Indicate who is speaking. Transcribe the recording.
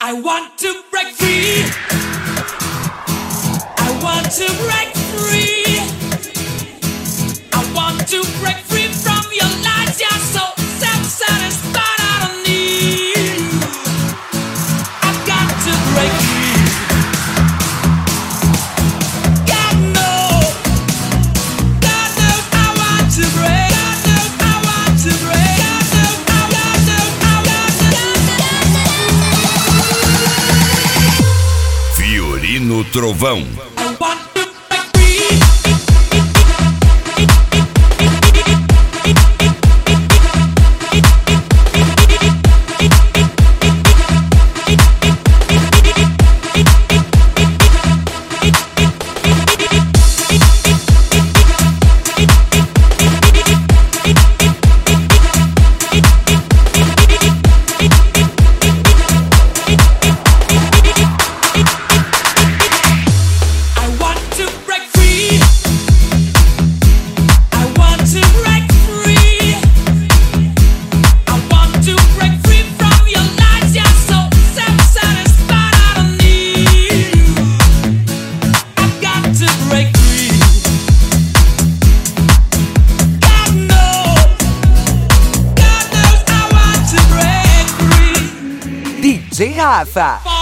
Speaker 1: I want to break free. I want to break free. I want to break free from your lies. You're so self-satisfied. I don't need you. I've got to break free. God knows I want to break. God knows I want to break. God knows I want to.
Speaker 2: Fiorino Trovão.
Speaker 3: DJ Rafa.